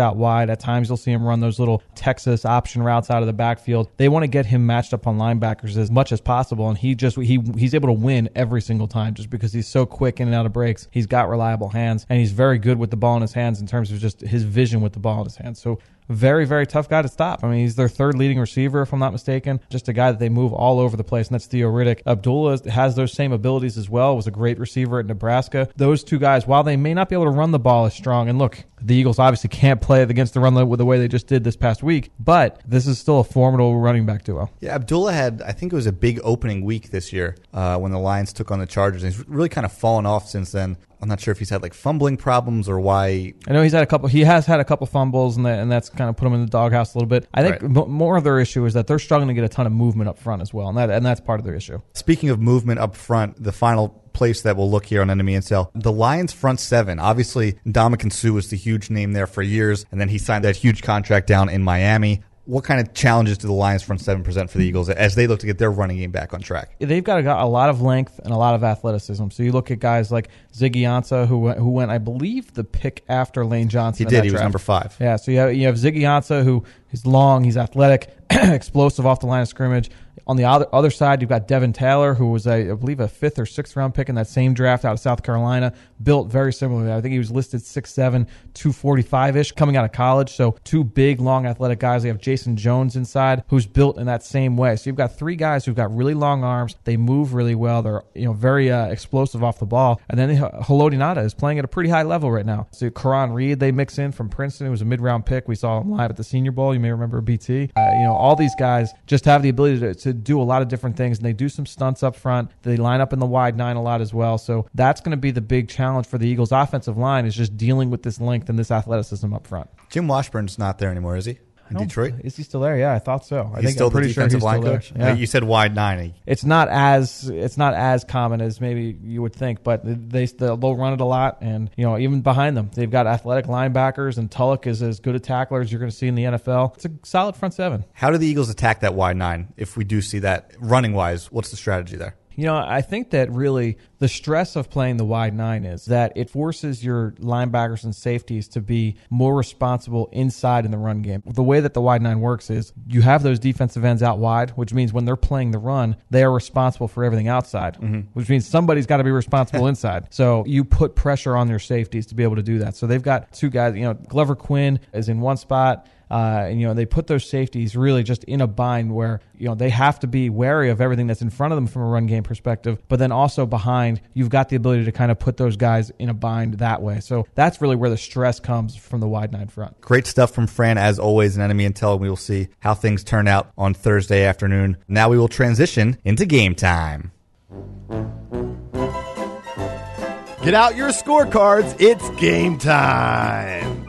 out wide. At times you'll see him run those little Texas option routes out of the backfield. They want to get him matched up on linebackers as much as possible, and he just he he's able to win every single time just because he's so quick in and out of breaks. He's got reliable hands, and he's very good with the ball in his hands in terms of just his vision with the ball in his hands. So very, very tough guy to stop. I mean, he's their third leading receiver, if I'm not mistaken. Just a guy that they move all over the place, and that's Theo Riddick. Abdullah has those same abilities as well. Was a great receiver at Nebraska. Those two guys, while they may not be able to run the ball as strong, and look, the Eagles obviously can't play it against the run the, the way they just did this past week, but this is still a formidable running back duo.
Yeah, Abdullah had, I think it was a big opening week this year uh, when the Lions took on the Chargers. And he's really kind of fallen off since then. I'm not sure if he's had like fumbling problems or why.
I know he's had a couple. He has had a couple fumbles, and, that, and that's kind of put him in the doghouse a little bit. I think
Right.
m- more of their issue is that they're struggling to get a ton of movement up front as well, and that and that's part of their issue.
Speaking of movement up front, the final place that we'll look here on Enemy Intel, the Lions front seven. Obviously, Ndamukong Suh was the huge name there for years, and then he signed that huge contract down in Miami. What kind of challenges do the Lions front seven present for the Eagles as they look to get their running game back on track?
They've got a, a lot of length and a lot of athleticism. So you look at guys like Ziggy Ansah, who went, who went, I believe, the pick after Lane Johnson.
He did. He was number five.
Yeah. So you have, you have Ziggy Ansah, who is long, he's athletic, explosive off the line of scrimmage. On the other, other side, you've got Devin Taylor, who was, a, I believe, a fifth or sixth round pick in that same draft out of South Carolina, built very similarly. I think he was listed six seven, two forty-five-ish coming out of college. So two big, long, athletic guys. They have Jason Jones inside, who's built in that same way. So you've got three guys who've got really long arms. They move really well. They're you know very uh, explosive off the ball. And then Haloti Ngata is playing at a pretty high level right now. So Karan Reed, they mix in from Princeton, who was a mid-round pick. We saw him live at the Senior Bowl. You may remember B T. Uh, you know, all these guys just have the ability to, to do a lot of different things, and they do some stunts up front. They line up in the wide nine a lot as well. So that's going to be the big challenge for the Eagles' offensive line, is just dealing with this length and this athleticism up front.
Jim Washburn's not there anymore, is he? In Detroit?
Is he still there? Yeah, I thought so. I
He's
think
still
I'm pretty
the
sure
defensive
he's
line
still
coach?
there. Yeah.
You said wide nine.
It's not as it's not as common as maybe you would think, but they they'll run it a lot, and you know even behind them they've got athletic linebackers, and Tulloch is as good a tackler as you're going to see in the N F L. It's a solid front seven.
How do the Eagles attack that wide nine if we do see that running wise? What's the strategy there?
You know, I think that really the stress of playing the wide nine is that it forces your linebackers and safeties to be more responsible inside in the run game. The way that the wide nine works is you have those defensive ends out wide, which means when they're playing the run, they are responsible for everything outside, mm-hmm. which means somebody's got to be responsible inside. So you put pressure on their safeties to be able to do that. So they've got two guys, you know, Glover Quinn is in one spot. Uh, and, you know, they put those safeties really just in a bind where, you know, they have to be wary of everything that's in front of them from a run game perspective. But then also behind, you've got the ability to kind of put those guys in a bind that way. So that's really where the stress comes from the wide nine front.
Great stuff from Fran, as always, in Enemy Intel. We will see how things turn out on Thursday afternoon. Now we will transition into game time.
Get out your scorecards. It's game time.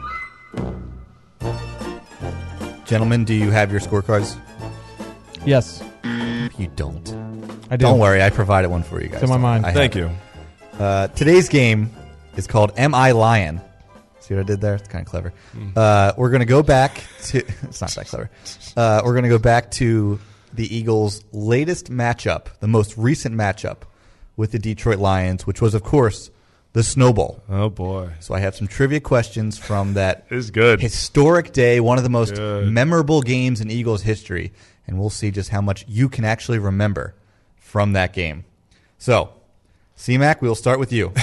Gentlemen, do you have your scorecards?
Yes.
You don't.
I do.
Don't worry, I provided one for you guys.
It's in my mind.
I have
Thank
it.
you.
Uh, today's game is called Am I Lion? See what I did there? It's kind of clever. Mm. Uh, we're going to go back to... It's not that clever. Uh, we're going to go back to the Eagles' latest matchup, the most recent matchup with the Detroit Lions, which was, of course, the Snow Bowl.
Oh, boy.
So I have some trivia questions from that
This is good.
historic day, one of the most
Good.
memorable games in Eagles history, and we'll see just how much you can actually remember from that game. So, C-Mac, we'll start with you.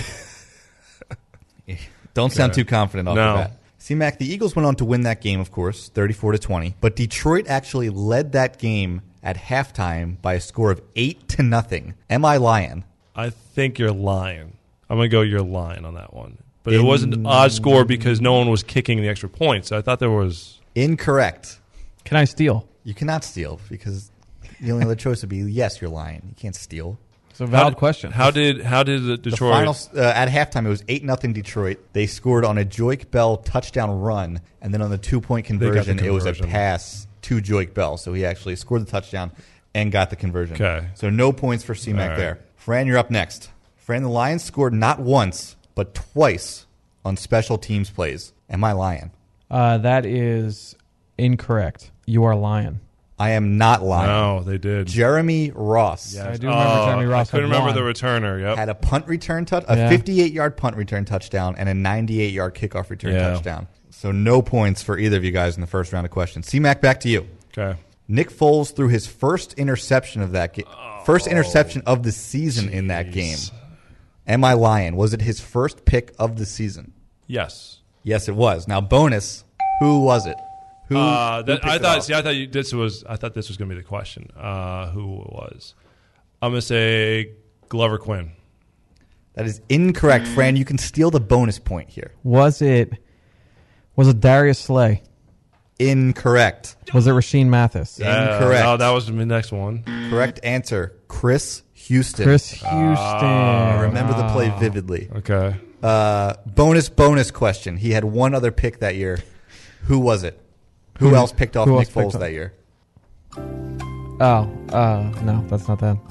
Don't sound
Okay.
too confident off
No.
the bat. C-Mac, the Eagles went on to win that game, of course, thirty-four to twenty, but Detroit actually led that game at halftime by a score of eight to nothing. Am I lying?
I think you're lying. I'm going to go you're lying on that one. But
In-
it wasn't an odd score because no one was kicking the extra points. I thought there was...
Incorrect.
Can I steal?
You cannot steal because the only other choice would be yes, you're lying. You can't steal.
It's a valid
How did-
question.
How did how did the
The
Detroit...
final uh, at halftime, it was eight nothing Detroit. They scored on a Joik Bell touchdown run, and then on the two point
got the
conversion, it was a
conversion.
pass to Joik Bell. So he actually scored the touchdown and got the conversion.
Okay.
So no points for C-Mac
All right.
there. Fran, you're up next. Fran, the Lions scored not once but twice on special teams plays. Am I lying?
Uh, that is incorrect. You are lying.
I am not lying.
No, they did.
Jeremy Ross
I do remember
Oh,
Jeremy Ross
I couldn't
had
remember
one.
the returner. Yep.
had a punt return touch, a
Yeah.
fifty-eight yard punt return touchdown, and a ninety-eight yard kickoff return
Yeah.
touchdown. So no points for either of you guys in the first round of questions. C-Mac, back to you.
Okay.
Nick Foles threw his first interception of that game. First interception of the season in that game. Am I lying? Was it his first pick of the season?
Yes.
Yes, it was. Now, bonus. Who was it? Who?
Uh,
who
that,
picked
I
it
thought.
off?
See, I thought you, this was. I thought this was going to be the question. Uh, who it was? I'm going to say Glover Quinn.
That is incorrect, Fran. You can steal the bonus point here.
Was it was it Darius Slay?
Incorrect.
Was it Rasheed Mathis?
Uh,
Incorrect.
No, that was the next one.
Correct answer. Chris Houston.
Chris Houston.
I remember the play vividly.
Okay.
Uh, bonus, bonus question. He had one other pick that year. Who was it? Who,
Who-
else picked off
who
Nick
else picked
Foles
up?
that year?
Oh, uh, no, that's not that.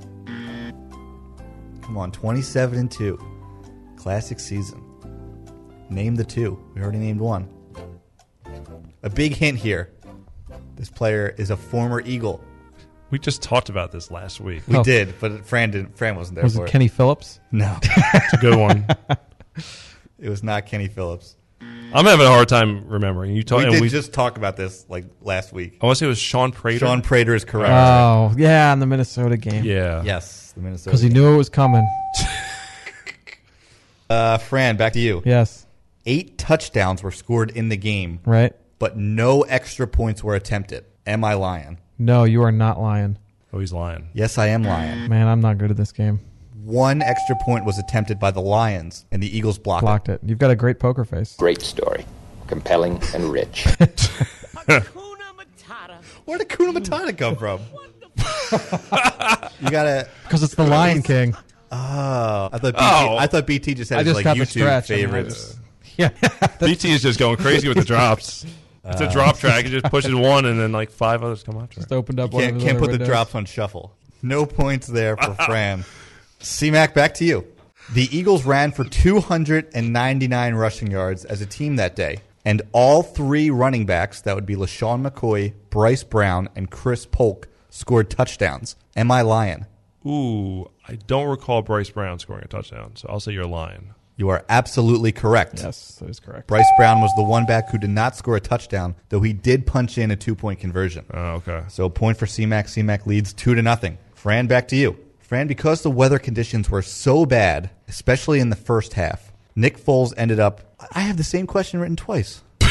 Come on, twenty-seven and two. Classic season. Name the two. We already named one. A big hint here. This player is a former Eagle.
We just talked about this last week.
We
Oh.
did, but Fran didn't. Fran wasn't there
Was
for
it
it.
Kenny Phillips?
No,
It's a good one.
it was not Kenny Phillips.
I'm having a hard time remembering. You talk,
We
and
did
we,
just talk about this like last week.
I want to say it was Sean Prater.
Sean Prater is correct.
Oh, yeah, in the Minnesota game.
Yeah.
Yes, the Minnesota.
Because he
game.
knew it was coming.
Uh, Fran, back to you.
Yes,
Eight touchdowns were scored in the game,
right?
but no extra points were attempted. Am I lying?
No, you are not lying.
Oh, he's lying.
Yes, I am lying.
Man, I'm not good at this game.
One extra point was attempted by the Lions, and the Eagles blocked,
Blocked it. You've got a great poker face.
Great story. Compelling and rich.
Hakuna Matata.
Where did Kuna Matata come from? You gotta.
Because it's the Lion King.
Oh, I thought B T,
Oh.
I thought B T just had
I
his
just
like
got the
YouTube
stretch. I mean, I
favorites.
just- Yeah.
B T is just going crazy with the drops. It's a drop track. He just pushes one, and then like five others come after.
Just opened up one
Can't
of his
can't
other
put the
windows.
drops on shuffle. No points there for Fran. C-Mac, back to you. The Eagles ran for two hundred ninety-nine rushing yards as a team that day, and all three running backs, that would be LaShawn McCoy, Bryce Brown, and Chris Polk, scored touchdowns. Am I lying?
Ooh, I don't recall Bryce Brown scoring a touchdown, so I'll say you're lying.
You are absolutely correct.
Yes, that is correct.
Bryce Brown was the one back who did not score a touchdown, though he did punch in a two-point conversion.
Oh, okay.
So a point for C-Mac. C-Mac leads two to nothing. Fran, back to you. Fran, because the weather conditions were so bad, especially in the first half, Nick Foles ended up. I have the same question written twice. Oh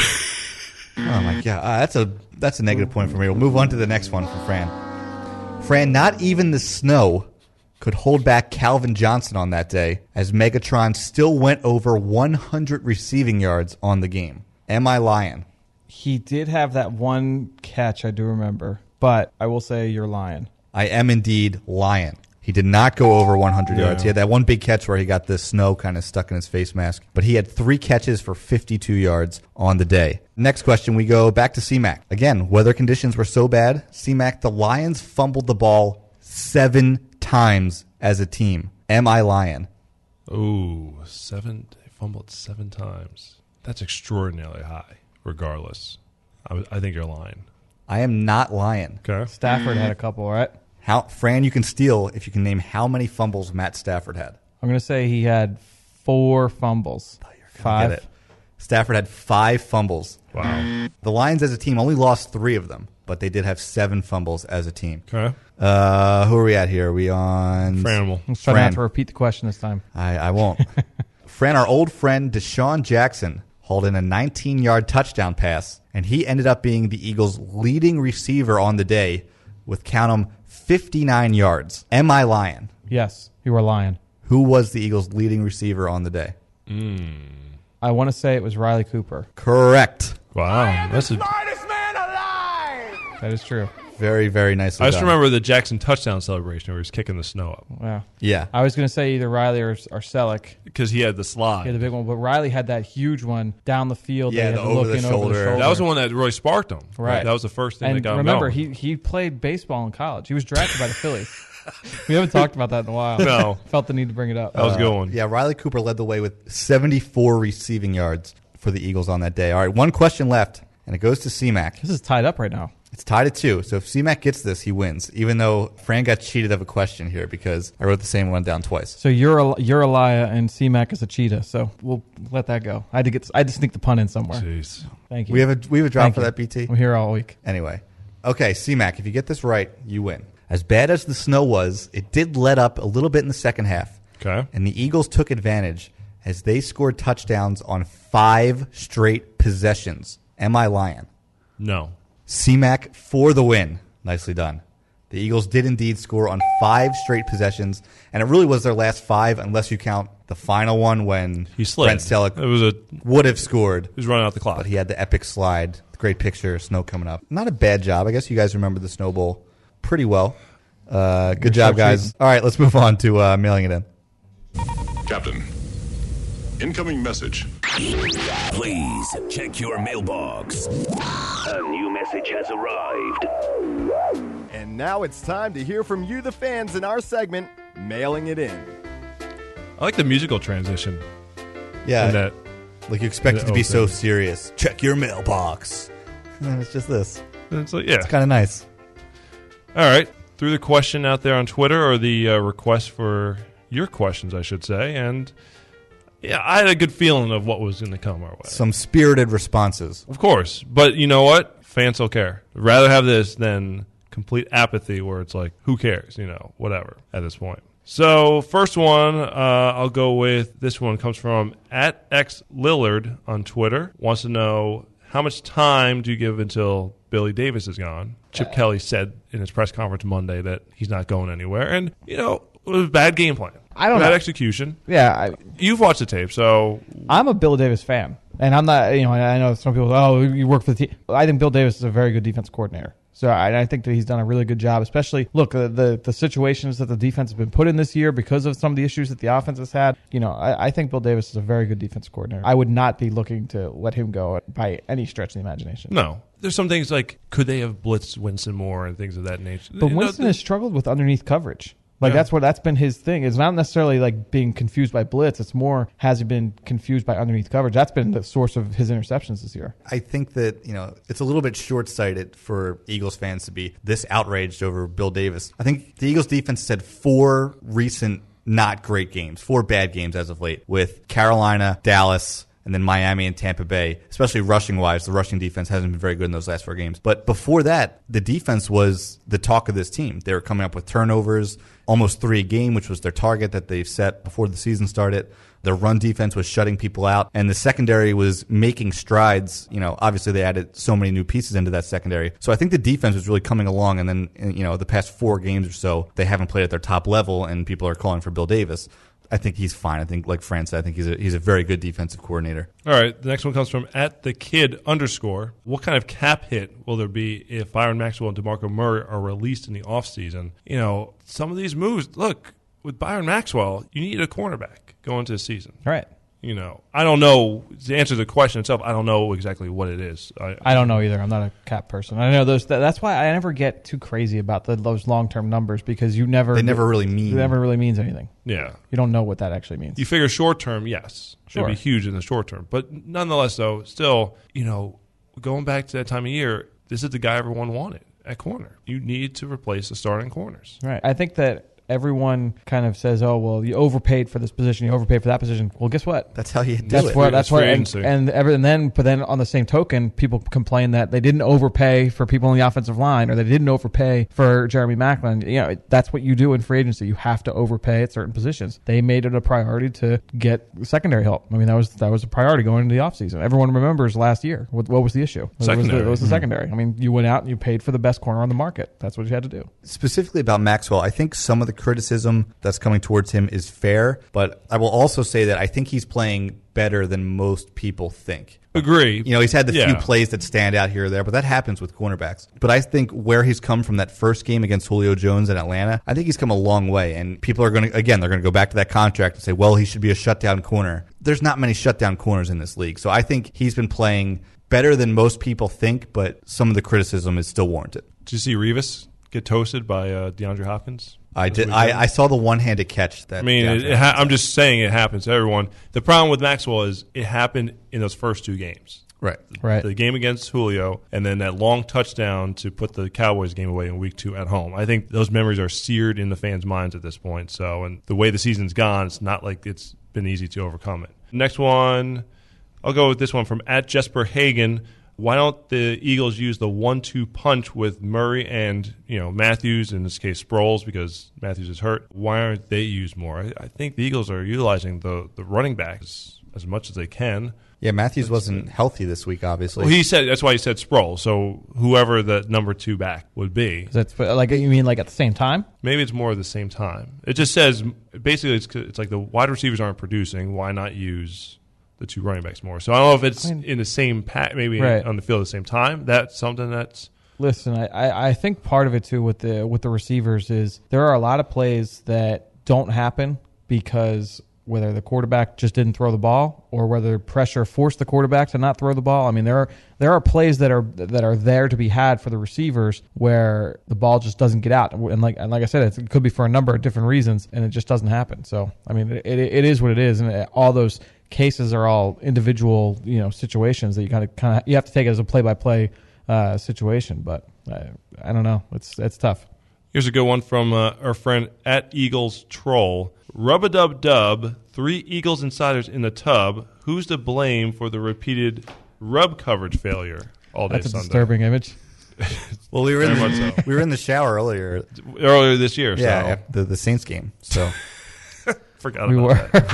my god, uh, that's a that's a negative point for me. We'll move on to the next one for Fran. Fran, not even the snow could hold back Calvin Johnson on that day, as Megatron still went over one hundred receiving yards on the game. Am I lying?
He did have that one catch, I do remember. But I will say you're lying.
I am indeed lying. He did not go over one hundred
Yeah.
yards. He had that one big catch where he got the snow kind of stuck in his face mask. But he had three catches for fifty-two yards on the day. Next question, we go back to C-Mac. Again, weather conditions were so bad. C-Mac, the Lions fumbled the ball seven times as a team. Am I lying?
Ooh, seven. They fumbled seven times. That's extraordinarily high, regardless. I, w- I think you're lying.
I am not lying.
Okay.
Stafford had a couple, right?
How, Fran, you can steal if you can name how many fumbles Matt Stafford had.
I'm going to say he had four fumbles. Five.
Get it. Stafford had five fumbles.
Wow.
The Lions as a team only lost three of them, but they did have seven fumbles as a team.
Okay.
Uh, who are we at here? Are we on
Franimal.
Let's try
Fran.
not to repeat the question this time.
I, I won't. Fran, our old friend Deshaun Jackson hauled in a nineteen-yard touchdown pass, and he ended up being the Eagles' leading receiver on the day with, count 'em, fifty-nine yards. Am I lying?
Yes, you were lying.
Who was the Eagles' leading receiver on the day?
I want to say it was Riley Cooper.
Correct.
Wow. That's a,
Smartest man alive.
That is true.
Very, very nicely
I just
done.
remember the Jackson touchdown celebration where he was kicking the snow up
Yeah.
Yeah.
I was going to say either Riley or, or Selleck.
because he had the slide.
He had the big one, but Riley had that huge one down the field.
Yeah,
that he
the
had to look
over the
in over the
shoulder.
shoulder.
That was the one that really sparked him.
Right.
That was the first thing that
And
got him
remember,
going.
he he played baseball in college. He was drafted by the Phillies. We haven't talked about that in a while.
No.
Felt the need to bring it up.
That was a good one.
Yeah, Riley Cooper led the way with seventy-four receiving yards for the Eagles on that day. All right, one question left, and it goes to C-Mac.
This is tied up right now.
It's tied at two. So if C-Mac gets this, he wins. Even though Fran got cheated of a question here because I wrote the same one down twice.
So you're you're a liar and C-Mac is a cheetah. So we'll let that go. I had to get. I had to sneak the pun in somewhere.
Jeez.
Thank you.
We have a we have a drop
Thank
for
you.
that, B T.
I'm here all week.
Anyway, okay, C-Mac, if you get this right, you win. As bad as the snow was, it did let up a little bit in the second half.
Okay.
And the Eagles took advantage as they scored touchdowns on five straight possessions. Am I lying?
No.
C-Mac for the win. Nicely done. The Eagles did indeed score on five straight possessions, and it really was their last five unless you count the final one when
He slid.
Brent Selleck
It was a.
would have scored.
He was running out the clock.
But he had the epic slide. Great picture, snow coming up. Not a bad job. I guess you guys remember the Snow Bowl pretty well. Uh, good
You're
job,
so
guys.
cheating.
All right, let's move on to uh, mailing it in.
Captain, incoming message.
Please check your mailbox. A new message has arrived.
And now it's time to hear from you, the fans, in our segment, Mailing It In.
I like the musical transition.
Yeah,
in that,
like you expect
in
it
the
to be so
open.
serious. Check your mailbox. And it's just this.
It's like, yeah.
It's kind of nice.
All right. Threw the question out there on Twitter, or the uh, request for your questions, I should say. And yeah, I had a good feeling of what was going to come our way.
Some spirited responses.
Of course. But you know what? Fans don't care. I'd rather have this than complete apathy where it's like, who cares? You know, whatever at this point. So first one, uh, I'll go with this one. Comes from at X Lillard on Twitter. Wants to know, how much time do you give until Billy Davis is gone? Chip Kelly said in his press conference Monday that he's not going anywhere. And, you know, it was a bad game plan.
I don't
bad
know.
execution.
Yeah, I,
You've watched the tape, so
I'm a Bill Davis fan, and I'm not. You know, I know some people. Oh, you work for the team. I think Bill Davis is a very good defense coordinator. So I, I think that he's done a really good job. Especially, look, the, the the situations that the defense has been put in this year because of some of the issues that the offense has had. You know, I, I think Bill Davis is a very good defense coordinator. I would not be looking to let him go by any stretch of the imagination.
no. There's some things like, could they have blitzed Winston more and things of that nature.
But
You know,
Winston
the-
has struggled with underneath coverage. Like
Yeah.
that's what that's been his thing. It's not necessarily like being confused by blitz. It's more, has he been confused by underneath coverage? That's been the source of his interceptions this year.
I think that, you know, it's a little bit short-sighted for Eagles fans to be this outraged over Bill Davis. I think the Eagles defense has had four recent not great games, four bad games as of late, with Carolina, Dallas, and then Miami and Tampa Bay, especially rushing-wise. The rushing defense hasn't been very good in those last four games. But before that, the defense was the talk of this team. They were coming up with turnovers, almost three a game, which was their target that they've set before the season started. Their run defense was shutting people out, and the secondary was making strides. You know, obviously they added so many new pieces into that secondary. So I think the defense was really coming along, and then, you know, the past four games or so, they haven't played at their top level, and people are calling for Bill Davis. I think he's fine. I think, like Fran said, I think he's a, he's a very good defensive coordinator.
All right, the next one comes from at the kid underscore. What kind of cap hit will there be if Byron Maxwell and DeMarco Murray are released in the offseason? You know, some of these moves, look, with Byron Maxwell, you need a cornerback going into the season.
All right.
You know, I don't know, to answer the question itself, I don't know exactly what it is. I,
I don't know either. I'm not a cap person. I know those. That, that's why I never get too crazy about the, those long term numbers because you never.
They never really mean.
It never really means anything.
Yeah.
You don't know what that actually means.
You figure short term, yes.
Sure.
It'd be huge in the short term. But nonetheless, though, still, you know, going back to that time of year, this is the guy everyone wanted at corner. You need to replace the starting corners.
Right. I think that everyone kind of says, "Oh, well, you overpaid for this position. You overpaid for that position." Well, guess what?
That's how you do
That's
it.
what. That's
It's
what.
free
And,
agency.
and, ever, and then, but then on the same token, people complain that they didn't overpay for people on the offensive line, or they didn't overpay for Jeremy Maclin. You know, that's what you do in free agency. You have to overpay at certain positions. They made it a priority to get secondary help. I mean, that was that was a priority going into the offseason. Everyone remembers last year. What, what was the issue? It was the,
Secondary.
it was the
Mm-hmm.
secondary. I mean, you went out and you paid for the best corner on the market. That's what you had to do.
Specifically about Maxwell, I think some of the criticism that's coming towards him is fair, but I will also say that I think he's playing better than most people think.
Agree.
You know, he's had the
Yeah.
few plays that stand out here or there, but that happens with cornerbacks. But I think where he's come from that first game against Julio Jones in Atlanta, I think he's come a long way. And people are going to, again, they're going to go back to that contract and say, well, he should be a shutdown corner. There's not many shutdown corners in this league. So I think he's been playing better than most people think, but some of the criticism is still warranted.
Did you see Revis get toasted by uh, DeAndre Hopkins?
I
this
did.
weekend?
I, I saw the one-handed catch. That
I mean, it,
DeAndre
it ha- I'm just saying it happens to everyone. The problem with Maxwell is it happened in those first two games.
Right.
Right.
The game against Julio, and then that long touchdown to put the Cowboys game away in week two at home. I think those memories are seared in the fans' minds at this point. So, and the way the season's gone, it's not like it's been easy to overcome it. Next one, I'll go with this one from at Jesper Hagen. Why don't the Eagles use the one two punch with Murray and, you know, Matthews, in this case Sproles, because Matthews is hurt? Why aren't they used more? I, I think the Eagles are utilizing the, the running backs as much as they can.
Yeah, Matthews wasn't healthy this week, obviously.
Well, he said that's why he said Sproles. So whoever the number two back would be.
That's like you mean like at the same time?
Maybe it's more at the same time. It just says basically it's, it's like the wide receivers aren't producing. Why not use the two running backs more? So I don't know if it's I mean, in the same pack, maybe right. on the field at the same time. That's something that's.
Listen, I, I think part of it too with the with the receivers is there are a lot of plays that don't happen because whether the quarterback just didn't throw the ball or whether pressure forced the quarterback to not throw the ball. I mean, there are there are plays that are that are there to be had for the receivers where the ball just doesn't get out. And like and like I said, it's, it could be for a number of different reasons, and it just doesn't happen. So, I mean, it it, it is what it is, and it, all those cases are all individual, you know, situations that you kind of kind of you have to take it as a play by play situation. But I, I don't know, it's it's tough.
Here's a good one from uh, our friend at Eagles Troll. Rub-a-dub-dub, three Eagles insiders in the tub. Who's to blame for the repeated rub coverage failure all day
That's a
Sunday?
Disturbing image.
Well, we were in the, so. we were in the shower earlier.
Earlier this year.
Yeah,
so.
the, the Saints game. So
Forgot
we
about
were.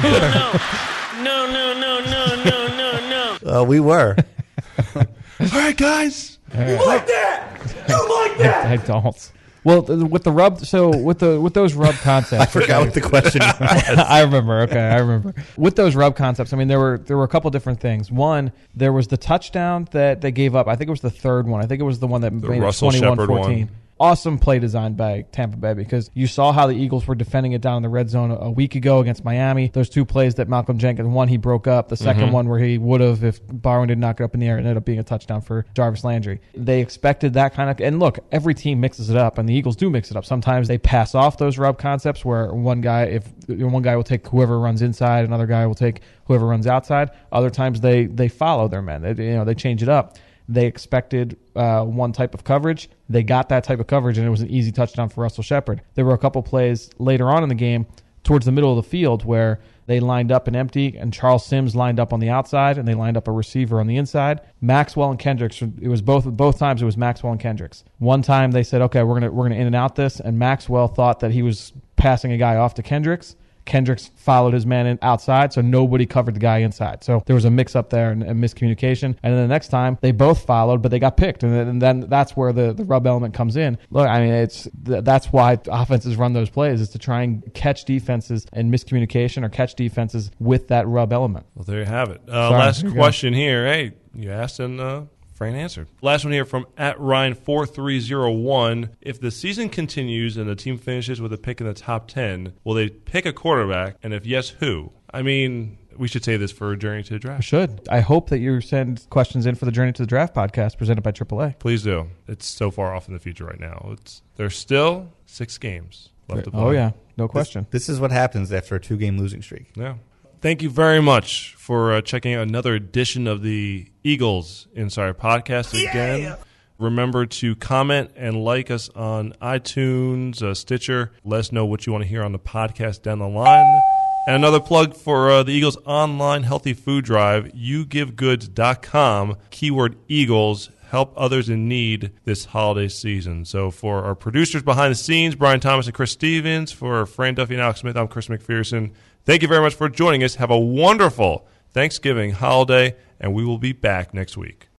that.
No, no, no, no, no, no, no.
Uh, we were.
All right, guys.
You like that? You like that?
I don't. Well, with the rub, so with the with those rub concepts,
I forgot
okay,
what the question was.
I remember. Okay, I remember. With those rub concepts, I mean, there were there were a couple different things. One, there was the touchdown that they gave up. I think it was the third one. I think it was the one that
the
made
Russell
it twenty-one fourteen.
Shepard one.
Awesome play design by Tampa Bay because you saw how the Eagles were defending it down in the red zone a, a week ago against Miami. Those two plays that Malcolm Jenkins, one he broke up, the second
Mm-hmm.
one where he would have if Barwin didn't knock it up in the air, it ended up being a touchdown for Jarvis Landry. They expected that kind of, and look, every team mixes it up, and the Eagles do mix it up. Sometimes they pass off those rub concepts where one guy, if one guy will take whoever runs inside, another guy will take whoever runs outside. Other times they they follow their men. They, you know, they change it up. They expected uh, one type of coverage. They got that type of coverage, and it was an easy touchdown for Russell Shepard. There were a couple plays later on in the game towards the middle of the field where they lined up an empty, and Charles Sims lined up on the outside, and they lined up a receiver on the inside. Maxwell and Kendricks, it was both both times it was Maxwell and Kendricks. One time they said, okay, we're gonna we're gonna in and out this, and Maxwell thought that he was passing a guy off to Kendricks. Kendricks followed his man in outside, so nobody covered the guy inside. So there was a mix-up there and, and miscommunication. And then the next time, they both followed, but they got picked. And then, and then that's where the, the rub element comes in. Look, I mean, it's that's why offenses run those plays, is to try and catch defenses in miscommunication or catch defenses with that rub element.
Well, there you have it. Uh,
Sorry,
last
here you
question go. Here. Hey, you asked and uh, Fran answered. Last one here from at Ryan four three zero one. If the season continues and the team finishes with a pick in the top ten, will they pick a quarterback? And if yes, who? I mean, we should say this for Journey to the Draft.
We should. I hope that you send questions in for the Journey to the Draft podcast presented by triple A.
Please do. It's so far off in the future right now. It's There's still six games left to play.
Oh, yeah. No question.
This, this is what happens after a two-game losing streak.
Yeah. Thank you very much for uh, checking out another edition of the Eagles Insider Podcast again. Yeah. Remember to comment and like us on iTunes, uh, Stitcher. Let us know what you want to hear on the podcast down the line. And another plug for uh, the Eagles online healthy food drive, you give goods dot com, keyword Eagles. Help others in need this holiday season. So for our producers behind the scenes, Brian Thomas and Chris Stevens, for Fran Duffy and Alex Smith, I'm Chris McPherson. Thank you very much for joining us. Have a wonderful Thanksgiving holiday, and we will be back next week.